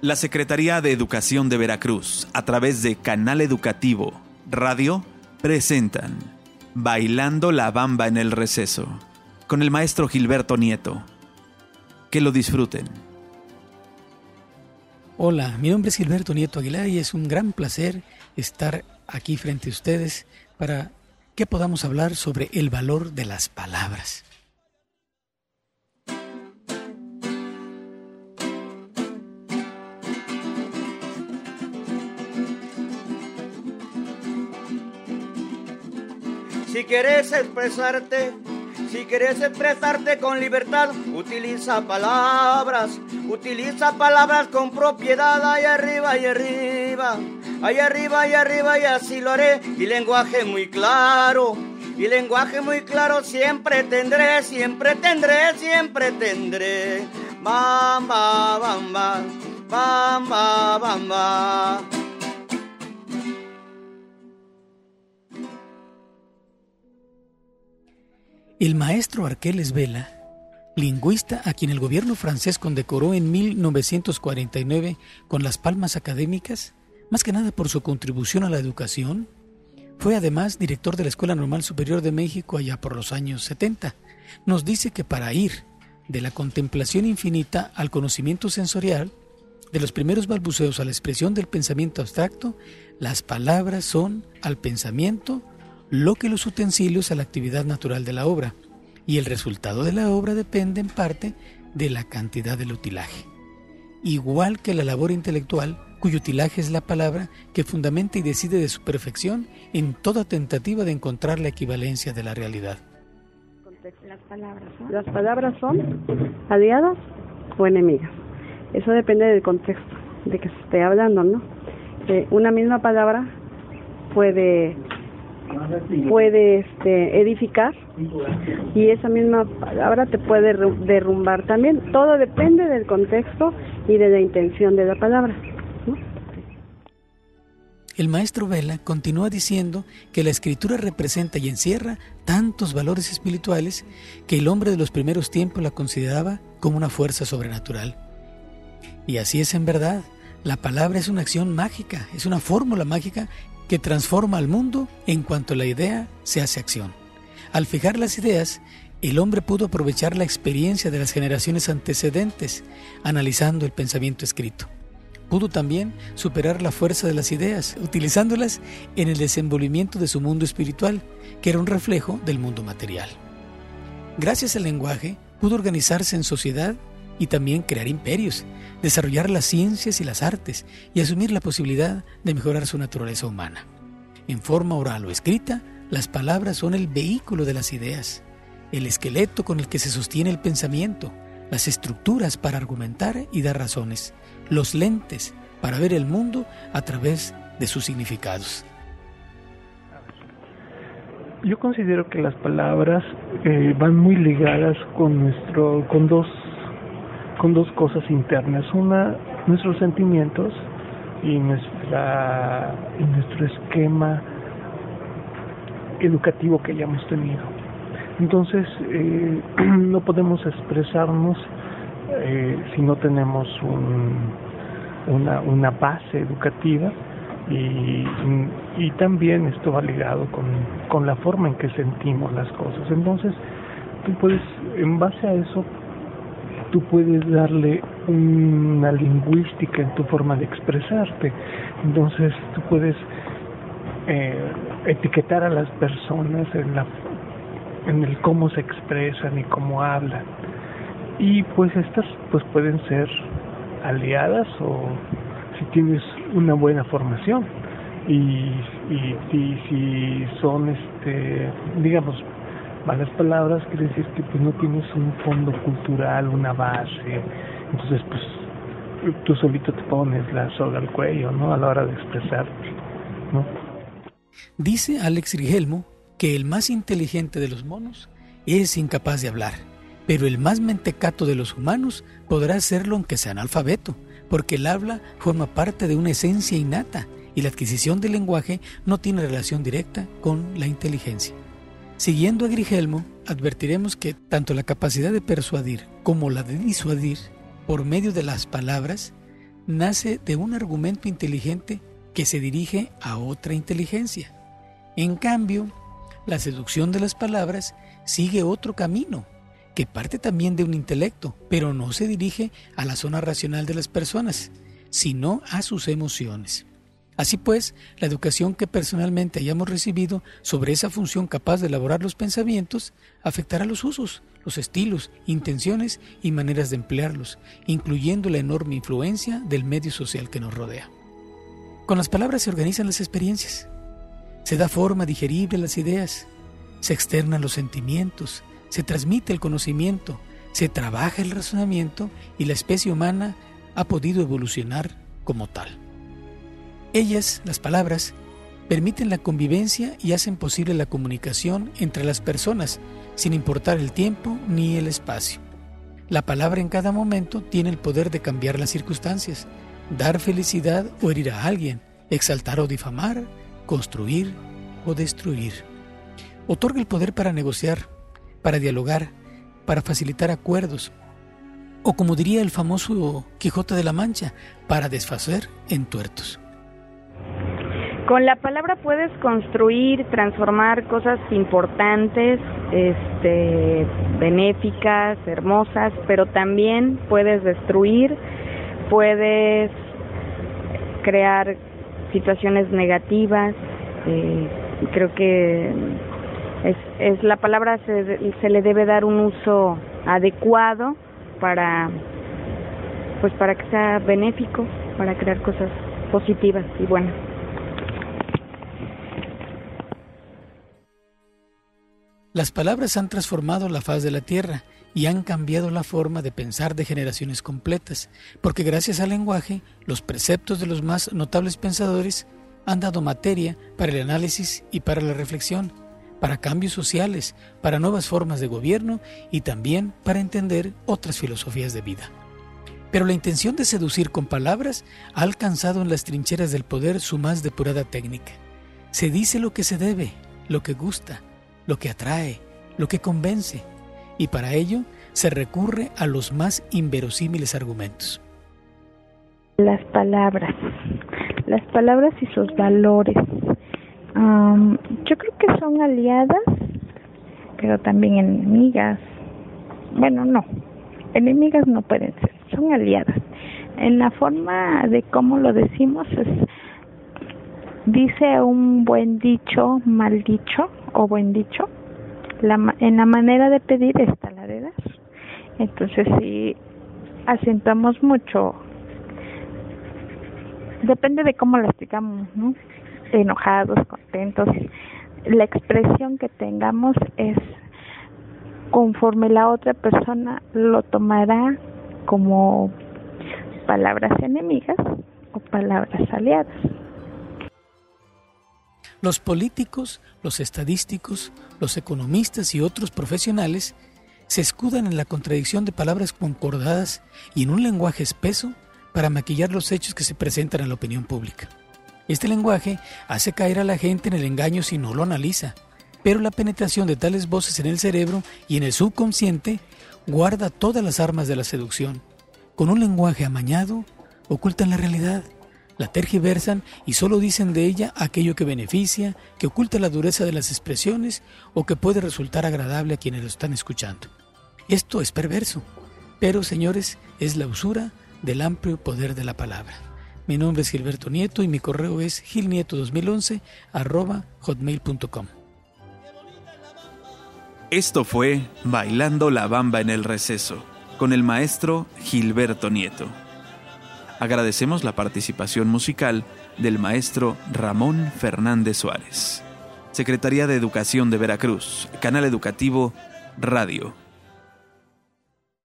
La Secretaría de Educación de Veracruz, a través de Canal Educativo Radio, presentan Bailando la Bamba en el Receso, con el maestro Gilberto Nieto. Que lo disfruten. Hola, mi nombre es Gilberto Nieto Aguilar y es un gran placer estar aquí frente a ustedes para que podamos hablar sobre el valor de las palabras. Si quieres expresarte con libertad, utiliza palabras con propiedad. Ahí arriba, y así lo haré. Y lenguaje muy claro, siempre tendré. Bamba, bamba, bamba, bamba. El maestro Arqueles Vela, lingüista a quien el gobierno francés condecoró en 1949 con las palmas académicas, más que nada por su contribución a la educación, fue además director de la Escuela Normal Superior de México allá por los años 70. Nos dice que para ir de la contemplación infinita al conocimiento sensorial, de los primeros balbuceos a la expresión del pensamiento abstracto, las palabras son al pensamiento lo que los utensilios a la actividad natural de la obra, y el resultado de la obra depende en parte de la cantidad del utilaje. Igual que la labor intelectual, cuyo utilaje es la palabra que fundamenta y decide de su perfección en toda tentativa de encontrar la equivalencia de la realidad. Las palabras son aliadas o enemigas. Eso depende del contexto de que se esté hablando, ¿no? Una misma palabra puede edificar y esa misma palabra te puede derrumbar también. Todo depende del contexto y de la intención de la palabra, ¿no? El maestro Vela continúa diciendo que la escritura representa y encierra tantos valores espirituales que el hombre de los primeros tiempos la consideraba como una fuerza sobrenatural. Y así es en verdad. La palabra es una acción mágica, es una fórmula mágica que transforma al mundo en cuanto la idea se hace acción. Al fijar las ideas, el hombre pudo aprovechar la experiencia de las generaciones antecedentes, analizando el pensamiento escrito. Pudo también superar la fuerza de las ideas, utilizándolas en el desenvolvimiento de su mundo espiritual, que era un reflejo del mundo material. Gracias al lenguaje, pudo organizarse en sociedad y también crear imperios, desarrollar las ciencias y las artes y asumir la posibilidad de mejorar su naturaleza humana. En forma oral o escrita, las palabras son el vehículo de las ideas, el esqueleto con el que se sostiene el pensamiento, las estructuras para argumentar y dar razones, los lentes para ver el mundo a través de sus significados. Yo considero que las palabras van muy ligadas con dos cosas internas. Una, nuestros sentimientos y nuestro esquema educativo que hayamos tenido. Entonces, no podemos expresarnos si no tenemos una base educativa y también esto va ligado con la forma en que sentimos las cosas. Entonces, tú puedes, en base a eso, tú puedes darle una lingüística en tu forma de expresarte. Entonces tú puedes etiquetar a las personas en el cómo se expresan y cómo hablan. Y pues estas pues pueden ser aliadas o si tienes una buena formación. Y si son digamos malas palabras, quiere decir que pues no tienes un fondo cultural, una base. Entonces pues tú solito te pones la soga al cuello, ¿no? A la hora de expresarte, ¿no? Dice Alex Rigelmo que el más inteligente de los monos es incapaz de hablar, pero el más mentecato de los humanos podrá hacerlo aunque sea analfabeto, porque el habla forma parte de una esencia innata y la adquisición del lenguaje no tiene relación directa con la inteligencia. Siguiendo a Grigelmo, advertiremos que tanto la capacidad de persuadir como la de disuadir por medio de las palabras nace de un argumento inteligente que se dirige a otra inteligencia. En cambio, la seducción de las palabras sigue otro camino, que parte también de un intelecto, pero no se dirige a la zona racional de las personas, sino a sus emociones. Así pues, la educación que personalmente hayamos recibido sobre esa función capaz de elaborar los pensamientos afectará los usos, los estilos, intenciones y maneras de emplearlos, incluyendo la enorme influencia del medio social que nos rodea. Con las palabras se organizan las experiencias, se da forma digerible a las ideas, se externan los sentimientos, se transmite el conocimiento, se trabaja el razonamiento y la especie humana ha podido evolucionar como tal. Ellas, las palabras, permiten la convivencia y hacen posible la comunicación entre las personas, sin importar el tiempo ni el espacio. La palabra en cada momento tiene el poder de cambiar las circunstancias, dar felicidad o herir a alguien, exaltar o difamar, construir o destruir. Otorga el poder para negociar, para dialogar, para facilitar acuerdos, o como diría el famoso Quijote de la Mancha, para desfacer entuertos. Con la palabra puedes construir, transformar cosas importantes, benéficas, hermosas, pero también puedes destruir, puedes crear situaciones negativas. Creo que la palabra se le debe dar un uso adecuado para que sea benéfico, para crear cosas positivas y buenas. Las palabras han transformado la faz de la tierra y han cambiado la forma de pensar de generaciones completas, porque gracias al lenguaje, los preceptos de los más notables pensadores han dado materia para el análisis y para la reflexión, para cambios sociales, para nuevas formas de gobierno y también para entender otras filosofías de vida. Pero la intención de seducir con palabras ha alcanzado en las trincheras del poder su más depurada técnica. Se dice lo que se debe, lo que gusta, lo que atrae, lo que convence, y para ello se recurre a los más inverosímiles argumentos. Las palabras y sus valores. Yo creo que son aliadas, pero también enemigas. Bueno, no, enemigas no pueden ser, son aliadas. En la forma de cómo lo decimos dice un buen dicho, mal dicho o buen dicho. En la manera de pedir está la de dar. Entonces, si acentuamos mucho, depende de cómo las digamos, ¿no? Enojados, contentos, la expresión que tengamos es conforme la otra persona lo tomará como palabras enemigas o palabras aliadas. Los políticos, los estadísticos, los economistas y otros profesionales se escudan en la contradicción de palabras concordadas y en un lenguaje espeso para maquillar los hechos que se presentan a la opinión pública. Este lenguaje hace caer a la gente en el engaño si no lo analiza, pero la penetración de tales voces en el cerebro y en el subconsciente guarda todas las armas de la seducción. Con un lenguaje amañado, ocultan la realidad, la tergiversan y solo dicen de ella aquello que beneficia, que oculta la dureza de las expresiones o que puede resultar agradable a quienes lo están escuchando. Esto es perverso, pero, señores, es la usura del amplio poder de la palabra. Mi nombre es Gilberto Nieto y mi correo es gilnieto2011@hotmail.com. Esto fue Bailando la Bamba en el Receso, con el maestro Gilberto Nieto. Agradecemos la participación musical del maestro Ramón Fernández Suárez. Secretaría de Educación de Veracruz, Canal Educativo, Radio.